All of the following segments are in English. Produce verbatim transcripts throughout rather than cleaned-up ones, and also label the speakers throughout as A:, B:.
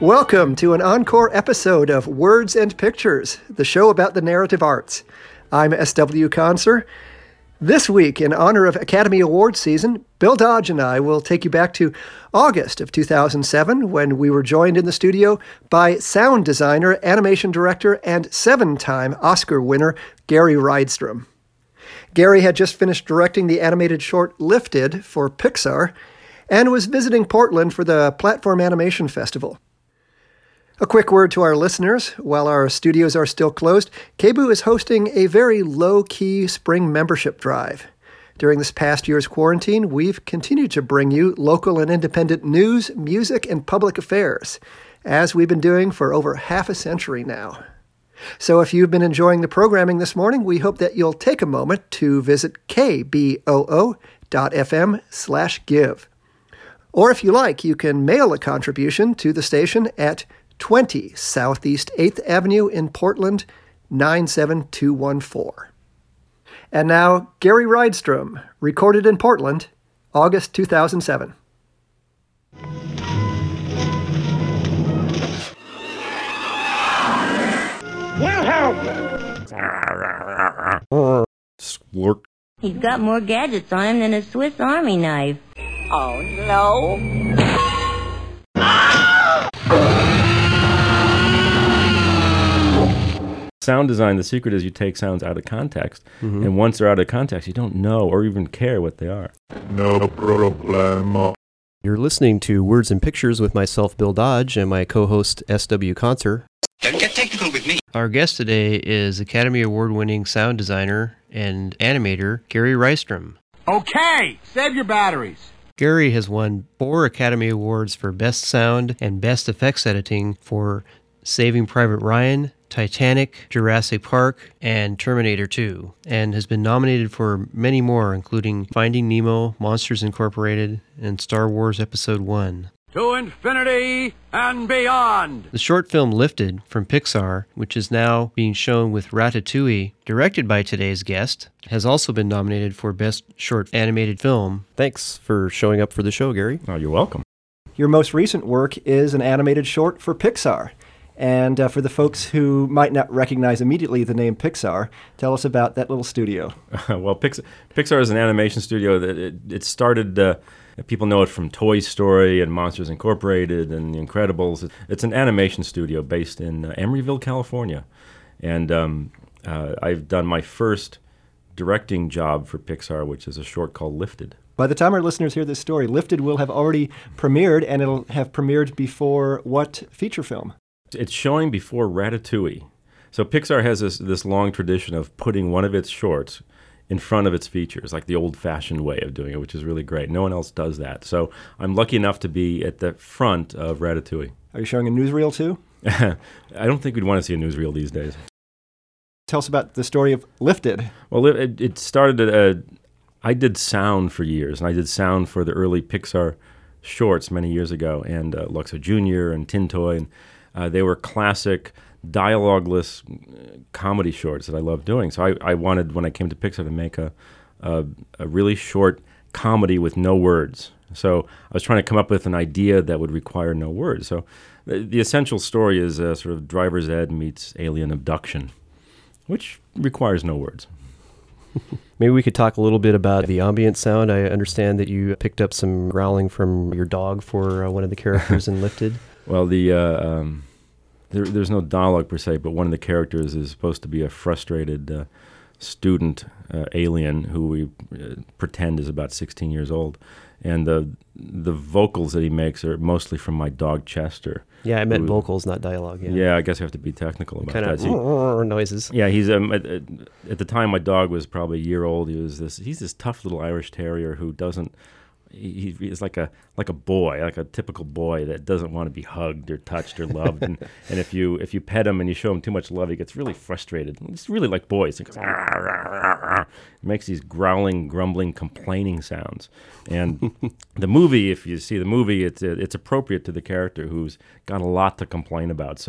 A: Welcome to an encore episode of Words and Pictures, the show about the narrative arts. I'm S W Conser. This week, in honor of Academy Awards season, Bill Dodge and I will take you back to August of two thousand seven, when we were joined in the studio by sound designer, animation director, and seven-time Oscar winner Gary Rydstrom. Gary had just finished directing the animated short Lifted for Pixar and was visiting Portland for the Platform Animation Festival. A quick word to our listeners. While our studios are still closed, K B O O is hosting a very low-key spring membership drive. During this past year's quarantine, we've continued to bring you local and independent news, music, and public affairs, as we've been doing for over half a century now. So if you've been enjoying the programming this morning, we hope that you'll take a moment to visit k b o o dot f m slash give. Or if you like, you can mail a contribution to the station at twenty Southeast eighth Avenue in Portland, nine seven two one four. And now, Gary Rydstrom, recorded in Portland, August two thousand seven.
B: Wilhelm!
C: Splurk.
D: He's got more gadgets on him than a Swiss Army knife.
E: Oh, no.
C: Sound design, the secret is you take sounds out of context.
F: Mm-hmm.
C: And once they're out of context, you don't know or even care what they are.
B: No problem.
F: You're listening to Words and Pictures with myself, Bill Dodge, and my co-host, S W Conser.
G: Don't get technical with me.
F: Our guest today is Academy Award-winning sound designer and animator, Gary Rydstrom.
H: Okay, save your batteries.
F: Gary has won four Academy Awards for Best Sound and Best Effects Editing for Saving Private Ryan, Titanic, Jurassic Park, and Terminator two, and has been nominated for many more, including Finding Nemo, Monsters Incorporated, and Star Wars Episode one.
H: To infinity and beyond!
F: The short film Lifted from Pixar, which is now being shown with Ratatouille, directed by today's guest, has also been nominated for Best Short Animated Film. Thanks for showing up for the show, Gary.
C: Oh, you're welcome.
A: Your most recent work is an animated short for Pixar. And uh, for the folks who might not recognize immediately the name Pixar, tell us about that little studio.
C: Well, Pixar, Pixar is an animation studio that it, it started, uh, people know it from Toy Story and Monsters Incorporated and The Incredibles. It, it's an animation studio based in uh, Emeryville, California. And um, uh, I've done my first directing job for Pixar, which is a short called Lifted.
A: By the time our listeners hear this story, Lifted will have already premiered, and it'll have premiered before what feature film?
C: It's showing before Ratatouille. So Pixar has this, this long tradition of putting one of its shorts in front of its features, like the old-fashioned way of doing it, which is really great. No one else does that. So I'm lucky enough to be at the front of Ratatouille.
A: Are you showing a newsreel too?
C: I don't think we'd want to see a newsreel these days.
A: Tell us about the story of Lifted.
C: Well, it, it started, uh, I did sound for years, and I did sound for the early Pixar shorts many years ago, and uh, Luxo Junior and Tin Toy, and Uh, they were classic, dialogueless uh, comedy shorts that I loved doing. So I, I wanted, when I came to Pixar, to make a, a, a really short comedy with no words. So I was trying to come up with an idea that would require no words. So the, the essential story is uh, sort of driver's ed meets alien abduction, which requires no words.
F: Maybe we could talk a little bit about the ambient sound. I understand that you picked up some growling from your dog for uh, one of the characters in Lifted.
C: Well, the uh, um, there, there's no dialogue per se, but one of the characters is supposed to be a frustrated uh, student uh, alien who we uh, pretend is about sixteen years old, and the the vocals that he makes are mostly from my dog Chester.
F: Yeah, I meant
C: who,
F: vocals, not dialogue. Yeah,
C: yeah, I guess I have to be technical about
F: kind
C: that.
F: Kind of noises.
C: Yeah, he's um, at, at the time my dog was probably a year old. He was this he's this tough little Irish Terrier who doesn't. He, he's like a like a boy, like a typical boy that doesn't want to be hugged or touched or loved. and, and if you if you pet him and you show him too much love, he gets really frustrated. It's really like boys. He goes, "Arr, arr, arr, arr." He makes these growling, grumbling, complaining sounds. And the movie, if you see the movie, it's it's appropriate to the character who's got a lot to complain about. So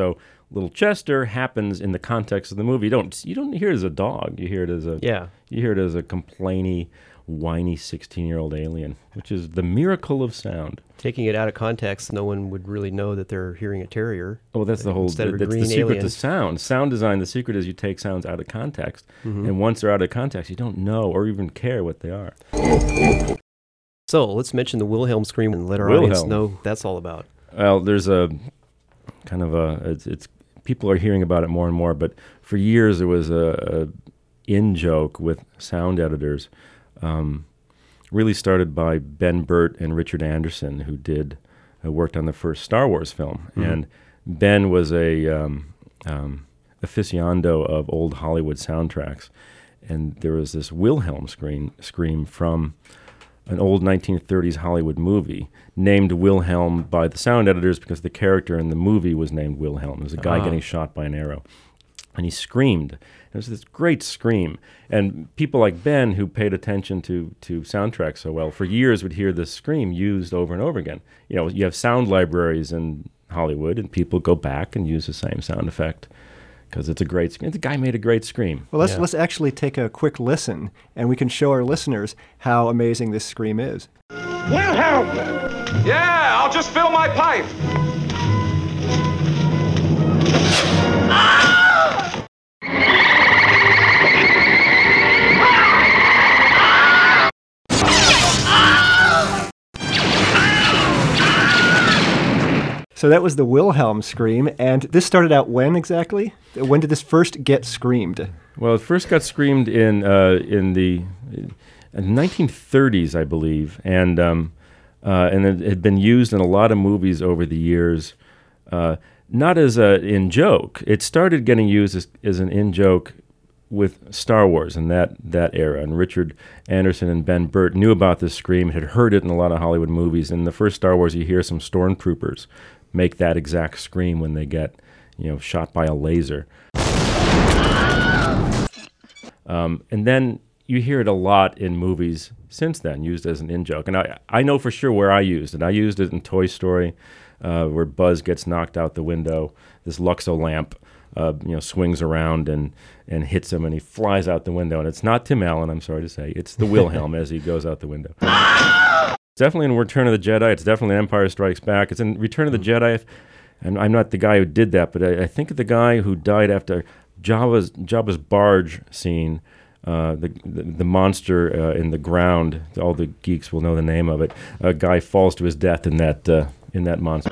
C: Little Chester happens in the context of the movie. You don't you don't hear it as a dog. You hear it as a
F: Yeah.
C: You hear it as a complainy, whiny sixteen-year-old alien, which is the miracle of sound.
F: Taking it out of context, no one would really know that they're hearing a terrier.
C: Oh, that's the whole.
F: Instead of a
C: that's
F: green
C: the secret
F: alien.
C: to sound. Sound design. The secret is you take sounds out of context, and once they're out of context, you don't know or even care what they are.
F: So let's mention the Wilhelm scream and let our
C: Wilhelm.
F: audience know what that's all about.
C: Well, there's a kind of a. It's, it's people are hearing about it more and more, but for years there was a, a in joke with sound editors. Um, really started by Ben Burtt and Richard Anderson, who did uh, worked on the first Star Wars film.
F: Mm-hmm.
C: And Ben was a um, um, aficionado of old Hollywood soundtracks, and there was this Wilhelm scream scream from an old nineteen thirties Hollywood movie named Wilhelm by the sound editors because the character in the movie was named Wilhelm. It was a guy
F: Ah.
C: getting shot by an arrow. And he screamed. It was this great scream. And people like Ben, who paid attention to, to soundtracks so well, for years would hear this scream used over and over again. You know, you have sound libraries in Hollywood, and people go back and use the same sound effect because it's a great scream. The guy made a great scream.
A: Well, let's
F: Yeah.
A: let's actually take a quick listen, and we can show our listeners how amazing this scream is.
H: Wilhelm! Yeah, I'll just fill my pipe.
A: So that was the Wilhelm scream, and this started out when exactly? When did this first get screamed?
C: Well, it first got screamed in uh, in the uh, nineteen thirties, I believe, and um, uh, and it had been used in a lot of movies over the years. Uh, not as a in joke. It started getting used as, as an in joke with Star Wars in that that era. And Richard Anderson and Ben Burtt knew about this scream, had heard it in a lot of Hollywood movies. In the first Star Wars, you hear some stormtroopers make that exact scream when they get, you know, shot by a laser. Um, and then you hear it a lot in movies since then, used as an in-joke. And I, I know for sure where I used it. I used it in Toy Story, uh, where Buzz gets knocked out the window. This Luxo lamp, uh, you know, swings around and, and hits him, and he flies out the window. And it's not Tim Allen, I'm sorry to say. It's the Wilhelm as he goes out the window. It's definitely in Return of the Jedi. It's definitely in Empire Strikes Back. It's in Return of the Jedi. And I'm not the guy who did that, but I, I think of the guy who died after Jabba's, Jabba's barge scene. Uh, the, the the monster uh, in the ground. All the geeks will know the name of it. A guy falls to his death in that uh, in that monster.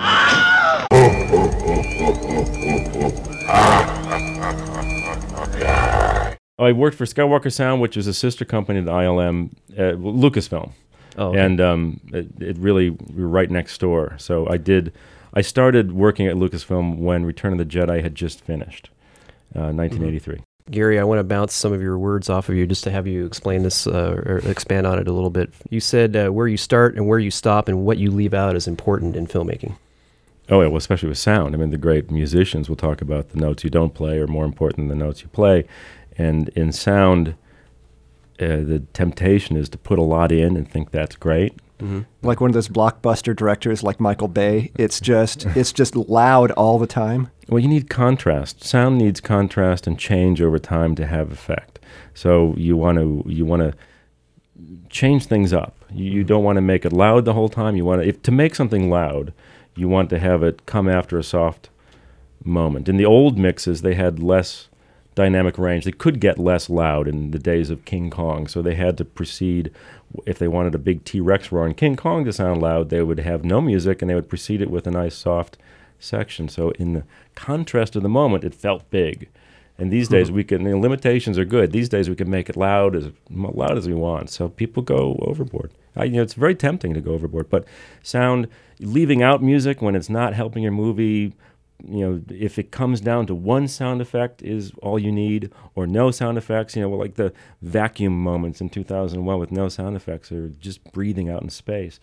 C: I worked for Skywalker Sound, which is a sister company to I L M, uh, Lucasfilm,
F: Oh, okay.
C: and um, it, it really we were right next door. So I did. I started working at Lucasfilm when Return of the Jedi had just finished, uh, nineteen eighty-three.
F: Gary, I want to bounce some of your words off of you just to have you explain this uh, or expand on it a little bit. You said uh, where you start and where you stop and what you leave out is important in filmmaking.
C: Oh, yeah, well, especially with sound. I mean, the great musicians will talk about the notes you don't play are more important than the notes you play. And in sound, uh, the temptation is to put a lot in and think that's great.
F: Mm-hmm.
A: Like one of those blockbuster directors like Michael Bay. It's just it's just loud all the time.
C: Well, you need contrast. Sound needs contrast and change over time to have effect. So you want to you want to change things up. You, you don't want to make it loud the whole time. You want to if to make something loud, you want to have it come after a soft moment. In the old mixes, they had less dynamic range. They could get less loud in the days of King Kong, so they had to proceed. If they wanted a big T-Rex roaring King Kong to sound loud, they would have no music and they would precede it with a nice soft section. So in the contrast of the moment, it felt big. And these days, we can, the limitations are good. These days, we can make it loud as loud as we want. So people go overboard. I, you know, it's very tempting to go overboard. But sound, leaving out music when it's not helping your movie, you know, if it comes down to one sound effect is all you need, or no sound effects, you know, like the vacuum moments in two thousand one with no sound effects are just breathing out in space.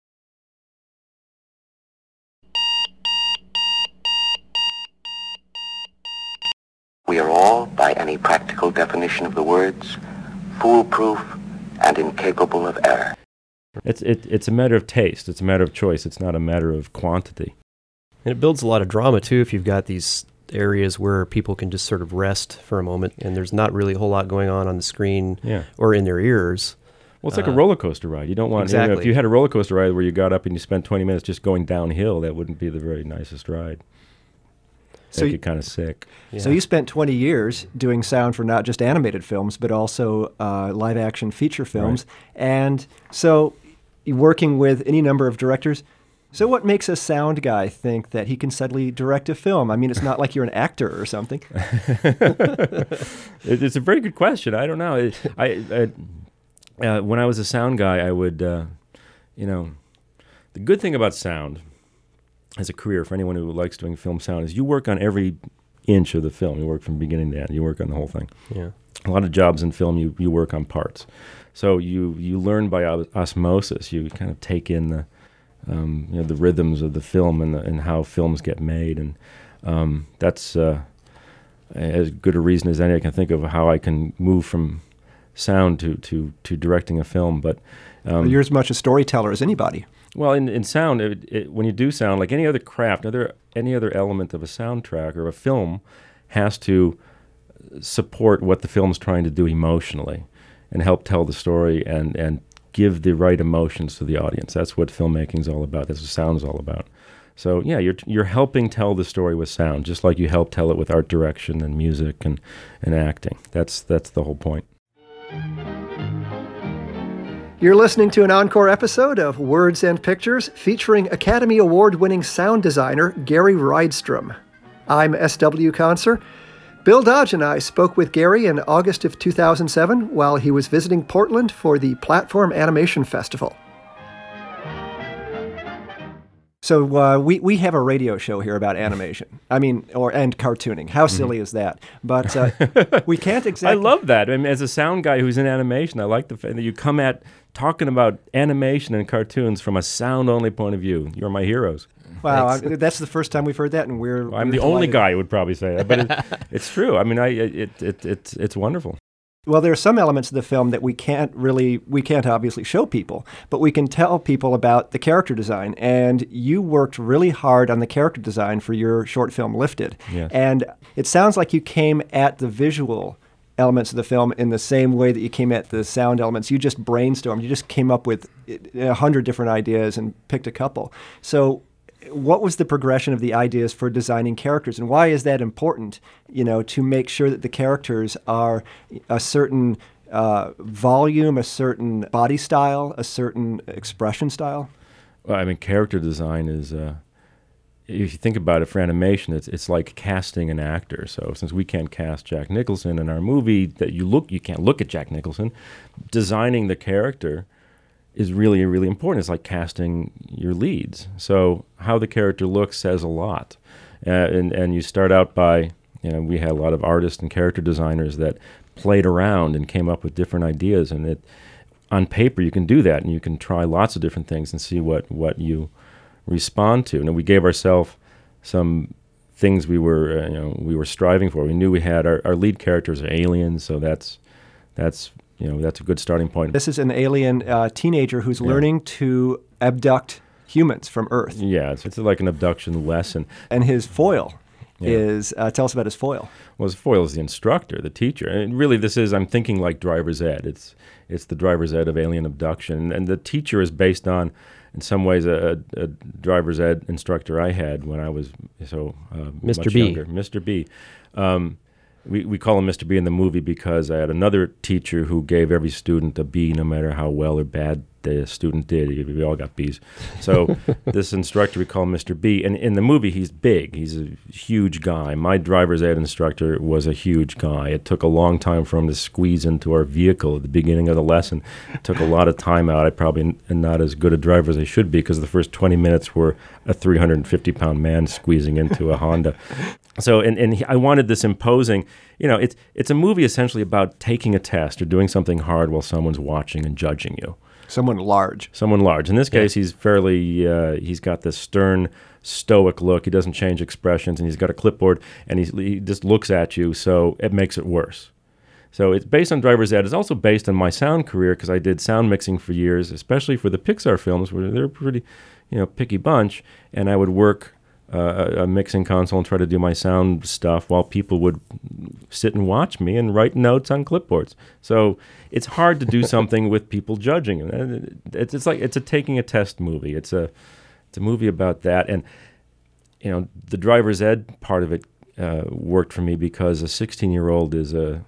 G: We are all, by any practical definition of the words, foolproof and incapable of error.
C: It's it, it's a matter of taste. It's a matter of choice. It's not a matter of quantity.
F: And it builds a lot of drama, too, if you've got these areas where people can just sort of rest for a moment, and there's not really a whole lot going on on the screen
C: Yeah.
F: or in their ears.
C: Well, it's like
F: Uh,
C: a roller coaster ride. You don't want, you know,
F: exactly.
C: if you had a roller coaster ride where you got up and you spent twenty minutes just going downhill, that wouldn't be the very nicest ride.
A: So
C: So
A: you-
C: you kind of sick.
A: So you spent twenty years doing sound for not just animated films, but also uh, live-action feature films. And so you're working with any number of directors. So what makes a sound guy think that he can suddenly direct a film? I mean, it's not like you're an actor or something.
C: It, it's a very good question. I don't know. It, I, I uh, when I was a sound guy, I would, uh, you know, the good thing about sound as a career for anyone who likes doing film sound is you work on every inch of the film. You work from beginning to end. You work on the whole thing.
F: Yeah.
C: A lot of jobs in film, you, you work on parts. So you, you learn by os- osmosis. You kind of take in the um, you know the rhythms of the film and the, and how films get made, and um, that's uh, as good a reason as any I can think of how I can move from sound to to, to directing a film. But um,
A: You're as much a storyteller as anybody.
C: well, in, in sound, it, it, when you do sound, like any other craft, other any other element of a soundtrack or a film has to support what the film's trying to do emotionally and help tell the story and, and give the right emotions to the audience. That's what filmmaking's all about. That's what sound's all about. So, yeah, you're you're helping tell the story with sound, just like you help tell it with art direction and music and, and acting. That's that's the whole point.
A: You're listening to an encore episode of Words and Pictures featuring Academy Award-winning sound designer Gary Rydstrom. I'm S W Conser. Bill Dodge and I spoke with Gary in August of two thousand seven while he was visiting Portland for the Platform Animation Festival. So uh, we, we have a radio show here about animation. I mean, or and cartooning. How silly is that? But uh, we can't
C: I
A: exactly...
C: love that. I mean, as a sound guy who's in animation, I like the fact that you come at talking about animation and cartoons from a sound-only point of view. You're my heroes.
A: Wow, I, that's the first time we've heard that, and we're...
C: I'm
A: we're
C: the only
A: delighted.
C: guy who would probably say that, but it, it's true. I mean, I it, it it's it's wonderful.
A: Well, there are some elements of the film that we can't really, we can't obviously show people, but we can tell people about the character design. And you worked really hard on the character design for your short film, Lifted.
C: Yes.
A: And it sounds like you came at the visual elements of the film in the same way that you came at the sound elements. You just brainstormed. You just came up with a hundred different ideas and picked a couple. So what was the progression of the ideas for designing characters, and why is that important, you know, to make sure that the characters are a certain uh, volume, a certain body style, a certain expression style?
C: Well, I mean, character design is, uh, if you think about it, for animation, it's it's like casting an actor. So since we can't cast Jack Nicholson in our movie, that you look, you can't look at Jack Nicholson, designing the character is really, really important. It's like casting your leads. So how the character looks says a lot. Uh, and, and you start out by, you know, we had a lot of artists and character designers that played around and came up with different ideas. And it, on paper, you can do that, and you can try lots of different things and see what, what you respond to. And we gave ourselves some things we were, uh, you know, we were striving for. We knew we had, our, our lead characters are aliens, so that's, that's, you know, that's a good starting point.
A: This is an alien uh, teenager who's
C: Yeah.
A: learning to abduct humans from Earth.
C: Yeah, it's, it's like an abduction lesson.
A: And his foil
C: Yeah.
A: is, uh, tell us about his foil.
C: Well, his foil is the instructor, the teacher. And really, this is, I'm thinking like driver's ed. It's it's the driver's ed of alien abduction. And the teacher is based on, in some ways, a, a driver's ed instructor I had when I was so uh,
F: Mister
C: much
F: B.
C: younger. Mister B. Um, we, we call him Mister B in the movie because I had another teacher who gave every student a B no matter how well or bad the student did. We all got B's. So this instructor we call Mister B. And in the movie, he's big. He's a huge guy. My driver's ed instructor was a huge guy. It took a long time for him to squeeze into our vehicle at the beginning of the lesson. It took a lot of time out. I probably am not as good a driver as I should be because the first twenty minutes were a three hundred fifty pound man squeezing into a Honda. So, and, and he, I wanted this imposing, you know, it's it's a movie essentially about taking a test or doing something hard while someone's watching and judging you.
A: Someone large.
C: Someone large. In this case, he's fairly, uh, he's got this stern, stoic look. He doesn't change expressions, and he's got a clipboard, and he's, he just looks at you, so it makes it worse. So it's based on driver's ed. It's also based on my sound career because I did sound mixing for years, especially for the Pixar films, where they're a pretty, you know, picky bunch, and I would work uh, a, a mixing console and try to do my sound stuff while people would sit and watch me and write notes on clipboards. So it's hard to do something with people judging. It's, it's like it's a taking a test movie. It's a it's a movie about that. And you know, the driver's ed part of it uh, worked for me because a sixteen-year-old is a,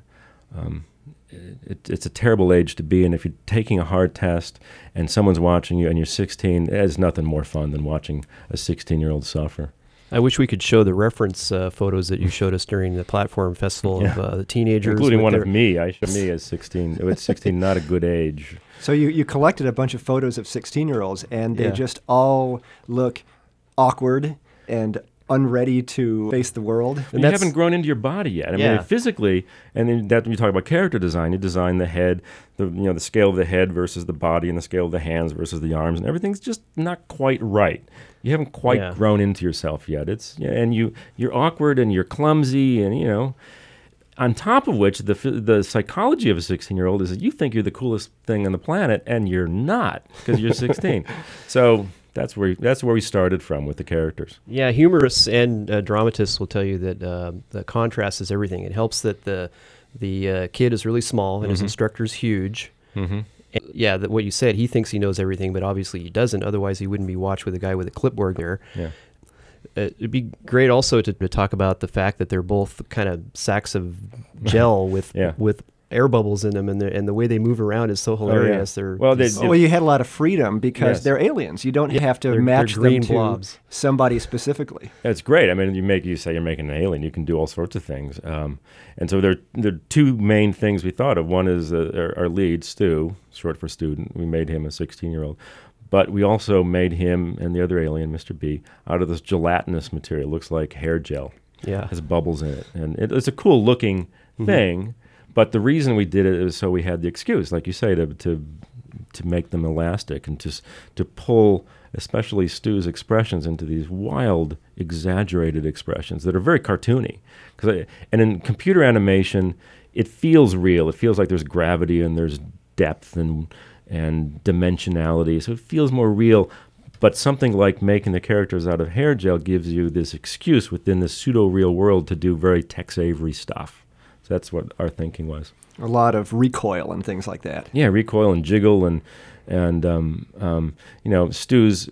C: a um, it, it's a terrible age to be in. If you're taking a hard test and someone's watching you and you're sixteen, there's nothing more fun than watching a sixteen-year-old suffer.
F: I wish we could show the reference uh, photos that you showed us during the Platform Festival
C: Yeah.
F: of uh, the teenagers.
C: Including one
F: their...
C: of me. I showed me as sixteen. It was sixteen, not a good age.
A: So you, you collected a bunch of photos of sixteen-year-olds, and they
F: Yeah.
A: just all look awkward and unready to face the world.
C: And you
F: that's-
C: haven't grown into your body yet. I
F: Yeah.
C: mean, physically, and then that when you talk about character design, you design the head, the you know the scale of the head versus the body, and the scale of the hands versus the arms, and everything's just not quite right. You haven't quite
F: Yeah.
C: grown into yourself yet. It's yeah, and you you're awkward and you're clumsy, and you know. On top of which, the the psychology of a sixteen-year-old is that you think you're the coolest thing on the planet, and you're not because you're sixteen. So that's where that's where we started from with the characters.
F: Yeah, humorists and uh, dramatists will tell you that uh, the contrast is everything. It helps that the the uh, kid is really small and his instructor's huge.
C: Mm-hmm.
F: And, yeah, that what you said, he thinks he knows everything, but obviously he doesn't. Otherwise, he wouldn't be watched with a guy with a clipboard there.
C: Yeah.
F: Uh, it'd be great also to, to talk about the fact that they're both kind of sacks of gel with
C: Yeah.
F: with air bubbles in them, and the and the way they move around is so hilarious. They're
C: Well, they-
F: just-
A: Oh, well, you had a lot of freedom because
C: Yes.
A: they're aliens. You don't have to
F: they're-
A: match
F: they're green
A: them to
F: blobs.
A: somebody specifically.
C: It's great. I mean, you make you say you're making an alien. You can do all sorts of things. Um, and so there, there are two main things we thought of. One is uh, our, our lead, Stu, short for student. We made him a sixteen-year-old. But we also made him and the other alien, Mister B, out of this gelatinous material. It looks like hair gel.
F: Yeah.
C: Has bubbles in it. And it, it's a cool-looking thing. But the reason we did it is so we had the excuse, like you say, to to to make them elastic and to s- to pull, especially Stu's expressions, into these wild, exaggerated expressions that are very cartoony. 'Cause I, and in computer animation, it feels real. It feels like there's gravity and there's depth and and dimensionality. So it feels more real. But something like making the characters out of hair gel gives you this excuse within this pseudo-real world to do very Tex Avery stuff. So that's what our thinking was.
A: A lot of recoil and things like that.
C: Yeah, recoil and jiggle and and um, um, you know, Stu's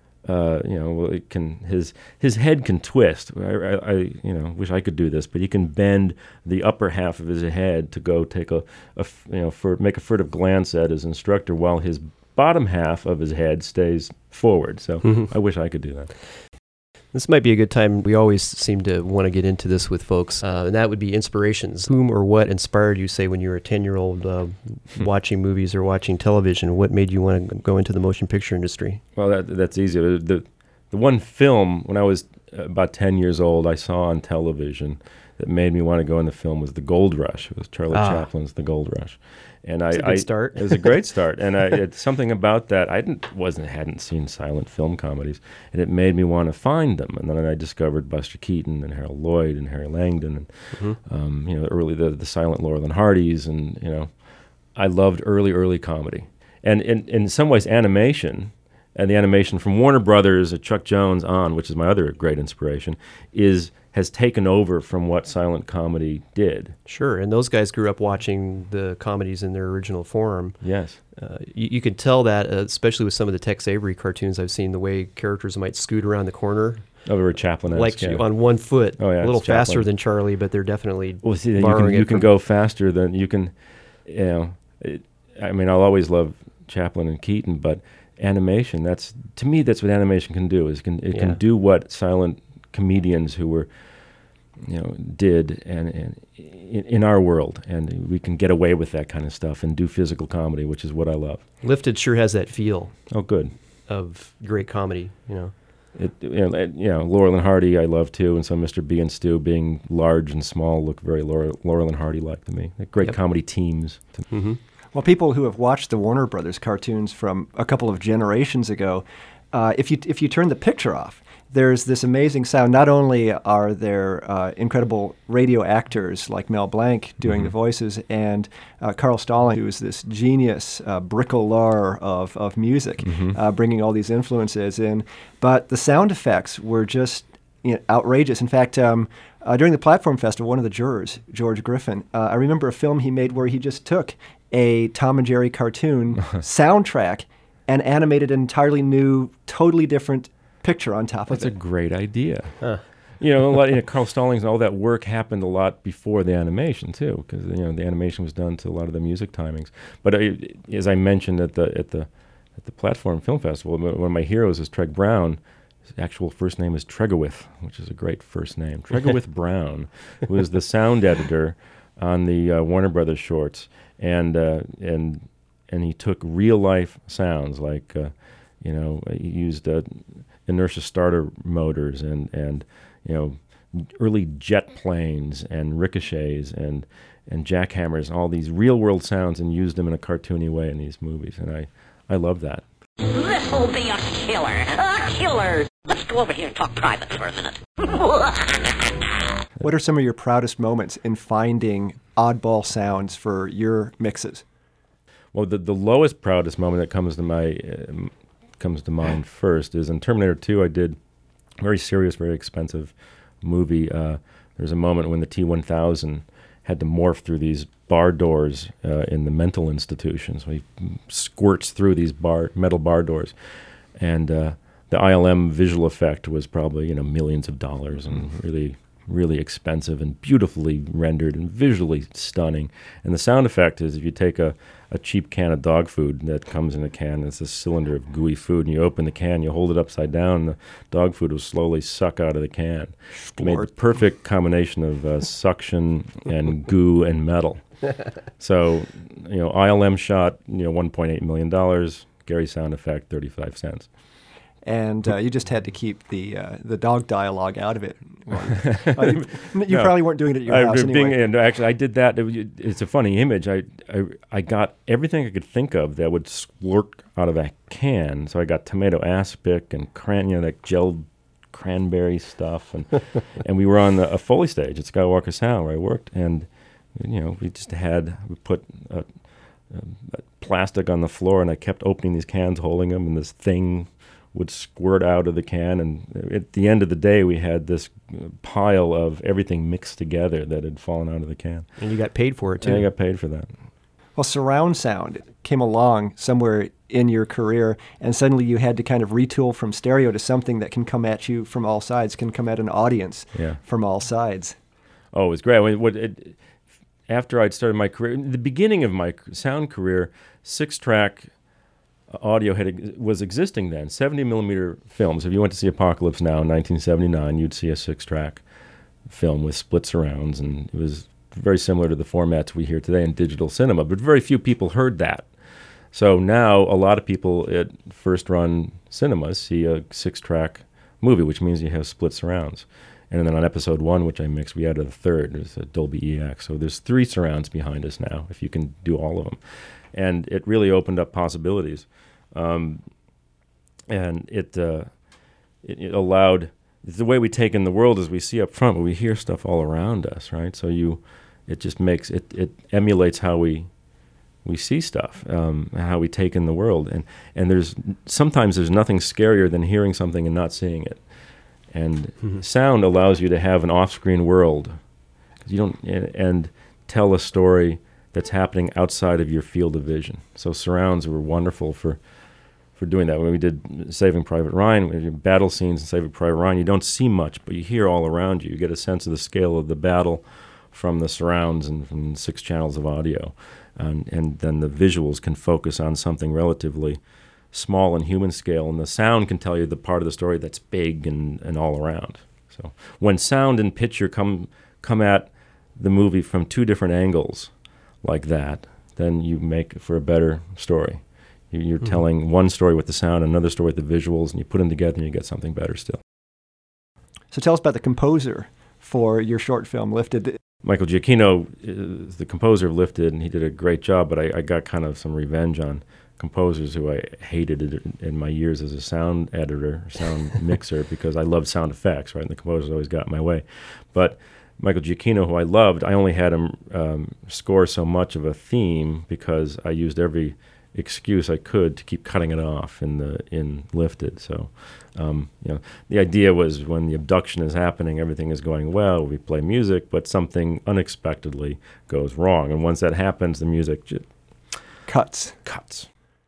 C: uh, you know, well, it can his his head can twist. I, I, I you know wish I could do this, but he can bend the upper half of his head to go take a, a f- you know for make a furtive glance at his instructor while his bottom half of his head stays forward. So I wish I could do that.
F: This might be a good time. We always seem to want to get into this with folks, uh, and that would be inspirations. Whom or what inspired you, say, when you were a ten-year-old uh, watching movies or watching television? What made you want to go into the motion picture industry?
C: Well, that, that's easy. The, the the one film when I was about ten years old I saw on television that made me want to go into film was The Gold Rush. It was Charlie
F: Ah.
C: Chaplin's The Gold Rush. And
F: It's
C: I,
F: a good
C: I
F: start.
C: It was a great start, and I, it's something about that. I didn't wasn't hadn't seen silent film comedies, and it made me want to find them. And then I discovered Buster Keaton and Harold Lloyd and Harry Langdon, and
F: Mm-hmm.
C: um, you know, early the the silent Laurel and Hardys, and you know, I loved early early comedy, and in in some ways animation. And the animation from Warner Brothers, uh, Chuck Jones on, which is my other great inspiration, is has taken over from what silent comedy did.
F: Sure, and those guys grew up watching the comedies in their original form.
C: Yes.
F: Uh, you, you can tell that, uh, especially with some of the Tex Avery cartoons I've seen, the way characters might scoot around the corner,
C: Oh, they were Chaplin-esque.
F: like
C: yeah.
F: on one foot,
C: Oh, yeah,
F: a little
C: it's Chaplin.
F: faster than Charlie, but they're definitely
C: Well, see, then you
F: borrowing
C: can you
F: it
C: can
F: from-
C: go faster than you can. You know, it, I mean, I'll always love Chaplin and Keaton, but animation. That's to me, that's what animation can do. Is can it
F: Yeah.
C: can do what silent comedians who were, you know, did and, and in, in our world, and we can get away with that kind of stuff and do physical comedy, which is what I love.
F: Lifted sure has that feel
C: Oh, good.
F: of great comedy, you know.
C: It, you know, it- you know, Laurel and Hardy I love too, and so Mister B and Stu being large and small look very Laurel, Laurel and Hardy like to me. They're great
F: Yep.
C: comedy teams.
A: Well, people who have watched the Warner Brothers cartoons from a couple of generations ago, uh, if you if you turn the picture off, there's this amazing sound. Not only are there uh, incredible radio actors like Mel Blanc doing mm-hmm. the voices, and uh, Carl Stalling, who is this genius uh, bricoleur of, of music, mm-hmm. uh, bringing all these influences in, but the sound effects were just you know, outrageous. In fact, um, uh, during the Platform Festival, one of the jurors, George Griffin, uh, I remember a film he made where he just took a Tom and Jerry cartoon soundtrack and animated an entirely new, totally different picture on top
C: That's
A: of it.
C: That's a great idea. Huh. You know, a lot, you know, Carl Stallings and all that work happened a lot before the animation too, because you know the animation was done to a lot of the music timings. But uh, as I mentioned at the at the at the Platform Film Festival, one of my heroes is Treg Brown. His actual first name is Tregowith, which is a great first name. Tregowith Brown, who is the sound editor on the uh, Warner Brothers shorts, and uh, and and he took real life sounds like uh, you know he used uh, inertia starter motors and and you know early jet planes and ricochets and and jackhammers and all these real world sounds and used them in a cartoony way in these movies, and I I love that.
E: This'll be a killer. A killer. Let's go over here and talk private for a minute.
A: What are some of your proudest moments in finding oddball sounds for your mixes?
C: Well, the the lowest proudest moment that comes to my uh, comes to mind first is in Terminator two. I did a very serious, very expensive movie. Uh, there's a moment when the T one thousand had to morph through these bar doors uh, in the mental institution. So he squirts through these bar metal bar doors, and uh, the I L M visual effect was probably you know millions of dollars and really really expensive and beautifully rendered and visually stunning. And the sound effect is if you take a, a cheap can of dog food that comes in a can, it's a cylinder of gooey food, and you open the can, you hold it upside down, and the dog food will slowly suck out of the can. It made the perfect combination of uh, suction and goo and metal. So, you know, I L M shot, you know, one point eight million dollars, Gary sound effect, thirty-five cents.
A: And uh, you just had to keep the uh, the dog dialogue out of it. uh, you you no, probably weren't doing it at your
C: I,
A: house
C: being,
A: anyway.
C: And actually, I did that. It, it's a funny image. I, I I got everything I could think of that would splurt out of a can. So I got tomato aspic and cran, you know, that gelled cranberry stuff, and and we were on the, a Foley stage at Skywalker Sound where I worked, and you know we just had we put. A, a plastic on the floor, and I kept opening these cans, holding them, and this thing would squirt out of the can, and at the end of the day we had this pile of everything mixed together that had fallen out of the can.
F: And you got paid for it too.
C: And I got paid for that.
A: Well, surround sound came along somewhere in your career, and suddenly you had to kind of retool from stereo to something that can come at you from all sides, can come at an audience
C: yeah.
A: from all sides.
C: Oh, it was great. I mean, what, it, after I'd started my career, in the beginning of my sound career, six-track audio had was existing then, seventy millimeter films. If you went to see Apocalypse Now in nineteen seventy-nine, you'd see a six-track film with split surrounds, and it was very similar to the formats we hear today in digital cinema, but very few people heard that. So now a lot of people at first-run cinemas see a six-track movie, which means you have split surrounds. And then on episode one, which I mixed, we added a third. There's a Dolby E X. So there's three surrounds behind us now, if you can do all of them. And it really opened up possibilities. Um, and it, uh, it it allowed, the way we take in the world is we see up front, but we hear stuff all around us, right? So you, it just makes, it, it emulates how we we see stuff, um, how we take in the world. And, and there's, sometimes there's nothing scarier than hearing something and not seeing it. And mm-hmm. sound allows you to have an off-screen world, you don't, and, and tell a story that's happening outside of your field of vision. So surrounds were wonderful for for doing that. When we did Saving Private Ryan, when you battle scenes in Saving Private Ryan, you don't see much, but you hear all around you. You get a sense of the scale of the battle from the surrounds and from six channels of audio, and, and then the visuals can focus on something relatively small and human scale, and the sound can tell you the part of the story that's big and, and all around. So when sound and picture come come at the movie from two different angles like that, then you make for a better story. You, you're mm-hmm. telling one story with the sound, another story with the visuals, and you put them together and you get something better still.
A: So tell us about the composer for your short film, Lifted.
C: Michael Giacchino is the composer of Lifted, and he did a great job, but I, I got kind of some revenge on composers who I hated in, in my years as a sound editor, sound mixer, because I loved sound effects, right? And the composers always got in my way. But Michael Giacchino, who I loved, I only had him um, score so much of a theme because I used every excuse I could to keep cutting it off in the in Lifted. So, um, you know, the idea was when the abduction is happening, everything is going well, we play music, but something unexpectedly goes wrong. And once that happens, the music just
A: cuts.
C: Cuts.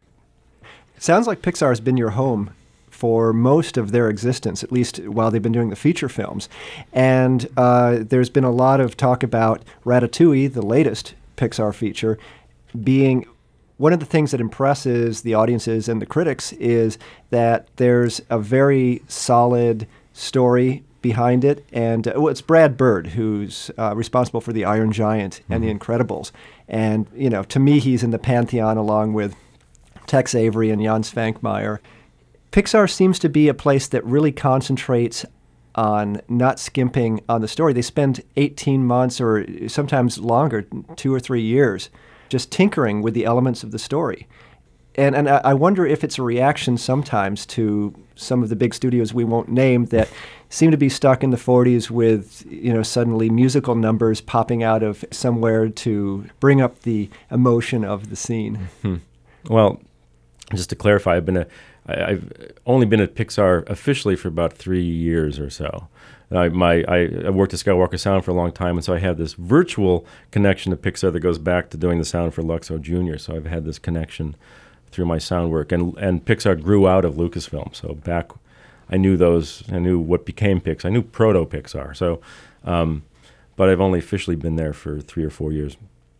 A: It sounds like Pixar has been your home for most of their existence, at least while they've been doing the feature films. And uh, there's been a lot of talk about Ratatouille, the latest Pixar feature, being one of the things that impresses the audiences and the critics is that there's a very solid story behind it. And uh, well, it's Brad Bird who's uh, responsible for The Iron Giant mm-hmm. and The Incredibles. And, you know, to me, he's in the pantheon along with Tex Avery and Jan Svankmajer. Pixar seems to be a place that really concentrates on not skimping on the story. They spend eighteen months or sometimes longer, two or three years, just tinkering with the elements of the story. And and I wonder if it's a reaction sometimes to some of the big studios we won't name that seem to be stuck in the forties with, you know, suddenly musical numbers popping out of somewhere to bring up the emotion of the scene.
C: Mm-hmm. Well, just to clarify, I've been a I, I've only been at Pixar officially for about three years or so. I, my, I, I worked at Skywalker Sound for a long time, and so I have this virtual connection to Pixar that goes back to doing the sound for Luxo Junior So I've had this connection through my sound work. And, and Pixar grew out of Lucasfilm. So back, I knew those, I knew what became Pixar. I knew proto-Pixar. So, um, but I've only officially been there for three or four years.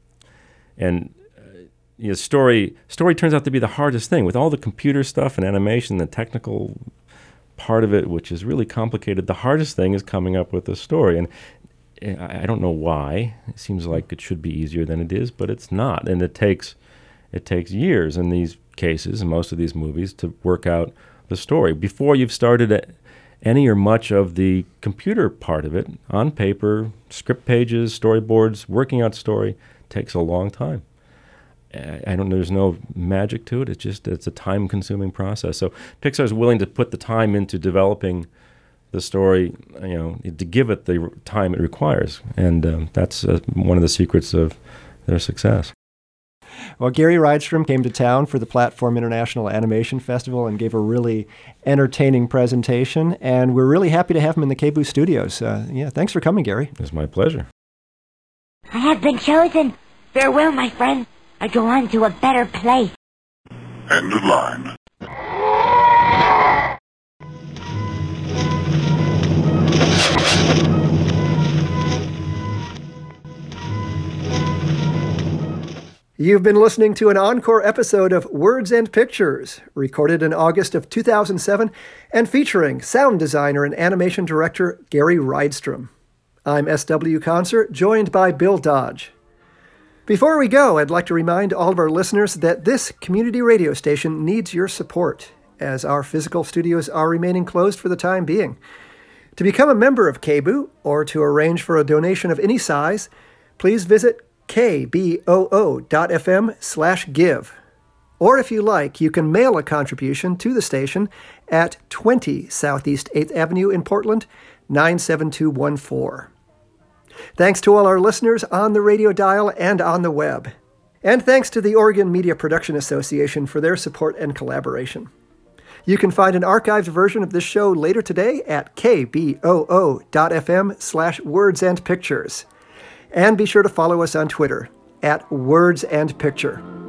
C: And you know, story story turns out to be the hardest thing. With all the computer stuff and animation, the technical part of it, which is really complicated, the hardest thing is coming up with a story. And I don't know why. It seems like it should be easier than it is, but it's not. And it takes it takes years in these cases, in most of these movies, to work out the story. Before you've started any or much of the computer part of it, on paper, script pages, storyboards, working out story, takes a long time. I don't know, there's no magic to it. It's just, it's a time-consuming process. So Pixar is willing to put the time into developing the story, you know, to give it the time it requires. And um, that's uh, one of the secrets of their success.
A: Well, Gary Rydstrom came to town for the Platform International Animation Festival and gave a really entertaining presentation. And we're really happy to have him in the K B O O studios. Uh, yeah, thanks for coming, Gary.
C: It's my pleasure.
D: I have been chosen. Farewell, my friend. I go on to a better place.
B: End of line.
A: You've been listening to an encore episode of Words and Pictures, recorded in August of two thousand seven and featuring sound designer and animation director Gary Rydstrom. I'm S W Concert, joined by Bill Dodge. Before we go, I'd like to remind all of our listeners that this community radio station needs your support, as our physical studios are remaining closed for the time being. To become a member of K B O O, or to arrange for a donation of any size, please visit kboo.fm slash give. Or if you like, you can mail a contribution to the station at twenty Southeast eighth Avenue in Portland, nine seven two one four. Thanks to all our listeners on the radio dial and on the web. And thanks to the Oregon Media Production Association for their support and collaboration. You can find an archived version of this show later today at kboo.fm slash words and pictures. And be sure to follow us on Twitter at Words and Picture.